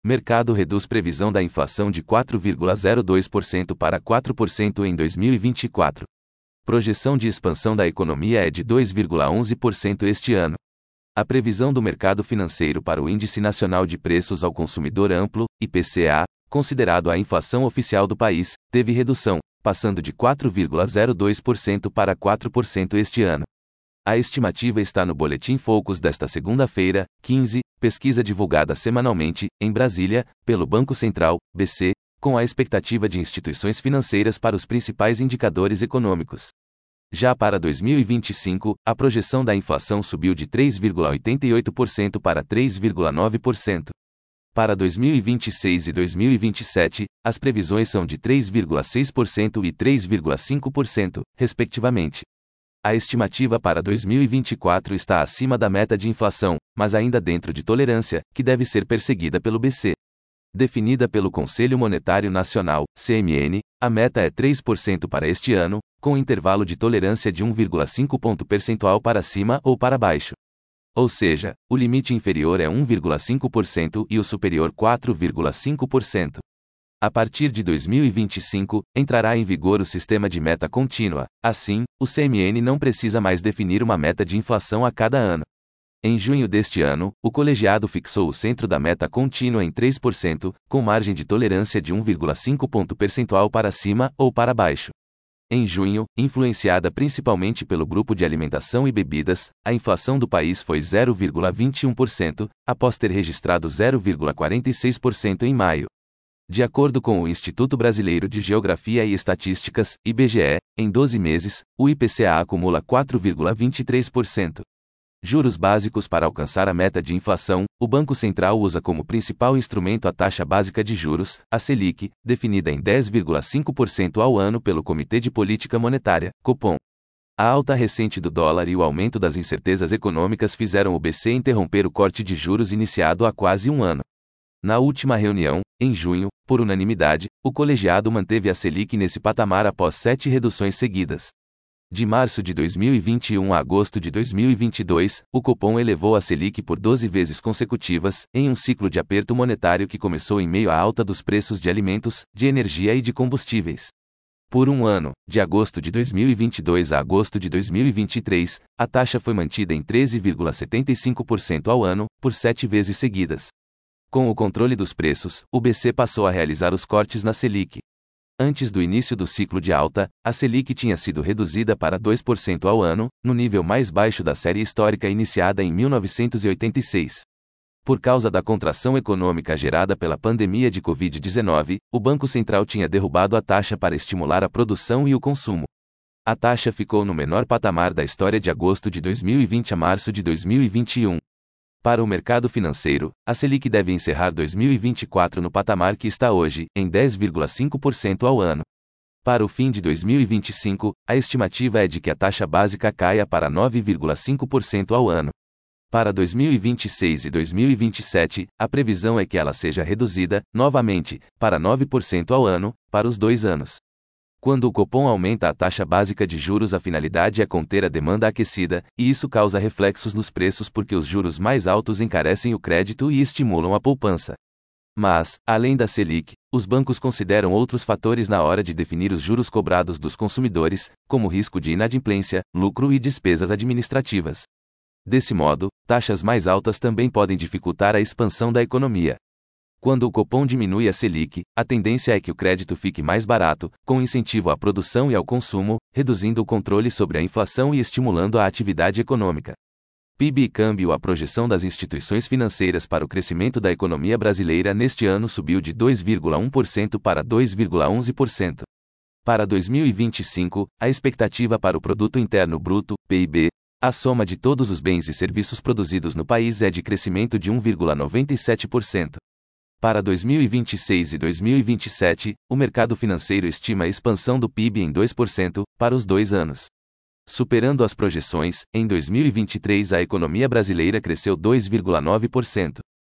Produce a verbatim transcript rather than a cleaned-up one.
Mercado reduz previsão da inflação de quatro vírgula zero dois por cento para quatro por cento em dois mil e vinte e quatro. Projeção de expansão da economia é de dois vírgula onze por cento este ano. A previsão do mercado financeiro para o Índice Nacional de Preços ao Consumidor Amplo, I P C A, considerado a inflação oficial do país, teve redução, passando de quatro vírgula zero dois por cento para quatro por cento este ano. A estimativa está no Boletim Focus desta segunda-feira, quinze, pesquisa divulgada semanalmente, em Brasília, pelo Banco Central, B C, com a expectativa de instituições financeiras para os principais indicadores econômicos. Já para dois mil e vinte e cinco, a projeção da inflação subiu de três vírgula oitenta e oito por cento para três vírgula nove por cento. Para dois mil e vinte e seis e dois mil e vinte e sete, as previsões são de três vírgula seis por cento e três vírgula cinco por cento, respectivamente. A estimativa para dois mil e vinte e quatro está acima da meta de inflação, mas ainda dentro de tolerância, que deve ser perseguida pelo B C. Definida pelo Conselho Monetário Nacional, C M N, a meta é três por cento para este ano, com intervalo de tolerância de um vírgula cinco ponto percentual para cima ou para baixo. Ou seja, o limite inferior é um vírgula cinco por cento e o superior quatro vírgula cinco por cento. A partir de dois mil e vinte e cinco, entrará em vigor o sistema de meta contínua. Assim, o C M N não precisa mais definir uma meta de inflação a cada ano. Em junho deste ano, o colegiado fixou o centro da meta contínua em três por cento, com margem de tolerância de um vírgula cinco ponto percentual para cima ou para baixo. Em junho, influenciada principalmente pelo grupo de alimentação e bebidas, a inflação do país foi zero vírgula vinte e um por cento, após ter registrado zero vírgula quarenta e seis por cento em maio. De acordo com o Instituto Brasileiro de Geografia e Estatísticas, I B G E, em doze meses, o I P C A acumula quatro vírgula vinte e três por cento. Juros básicos. Para alcançar a meta de inflação, o Banco Central usa como principal instrumento a taxa básica de juros, a Selic, definida em dez vírgula cinco por cento ao ano pelo Comitê de Política Monetária, Copom. A alta recente do dólar e o aumento das incertezas econômicas fizeram o B C interromper o corte de juros iniciado há quase um ano. Na última reunião, em junho, por unanimidade, o colegiado manteve a Selic nesse patamar após sete reduções seguidas. De março de dois mil e vinte e um a agosto de dois mil e vinte e dois, o Copom elevou a Selic por doze vezes consecutivas, em um ciclo de aperto monetário que começou em meio à alta dos preços de alimentos, de energia e de combustíveis. Por um ano, de agosto de dois mil e vinte e dois a agosto de dois mil e vinte e três, a taxa foi mantida em treze vírgula setenta e cinco por cento ao ano, por sete vezes seguidas. Com o controle dos preços, o B C passou a realizar os cortes na Selic. Antes do início do ciclo de alta, a Selic tinha sido reduzida para dois por cento ao ano, no nível mais baixo da série histórica iniciada em mil novecentos e oitenta e seis. Por causa da contração econômica gerada pela pandemia de covid dezenove, o Banco Central tinha derrubado a taxa para estimular a produção e o consumo. A taxa ficou no menor patamar da história de agosto de dois mil e vinte a março de dois mil e vinte e um. Para o mercado financeiro, a Selic deve encerrar dois mil e vinte e quatro no patamar que está hoje, em dez vírgula cinco por cento ao ano. Para o fim de dois mil e vinte e cinco, a estimativa é de que a taxa básica caia para nove vírgula cinco por cento ao ano. Para dois mil e vinte e seis e dois mil e vinte e sete, a previsão é que ela seja reduzida, novamente, para nove por cento ao ano, para os dois anos. Quando o Copom aumenta a taxa básica de juros, a finalidade é conter a demanda aquecida, e isso causa reflexos nos preços porque os juros mais altos encarecem o crédito e estimulam a poupança. Mas, além da Selic, os bancos consideram outros fatores na hora de definir os juros cobrados dos consumidores, como risco de inadimplência, lucro e despesas administrativas. Desse modo, taxas mais altas também podem dificultar a expansão da economia. Quando o Copom diminui a Selic, a tendência é que o crédito fique mais barato, com incentivo à produção e ao consumo, reduzindo o controle sobre a inflação e estimulando a atividade econômica. P I B e câmbio. A projeção das instituições financeiras para o crescimento da economia brasileira neste ano subiu de dois vírgula um por cento para dois vírgula onze por cento. Para dois mil e vinte e cinco, a expectativa para o Produto Interno Bruto, P I B, a soma de todos os bens e serviços produzidos no país é de crescimento de um vírgula noventa e sete por cento. Para dois mil e vinte e seis e dois mil e vinte e sete, o mercado financeiro estima a expansão do P I B em dois por cento, para os dois anos. Superando as projeções, em dois mil e vinte e três a economia brasileira cresceu dois vírgula nove por cento.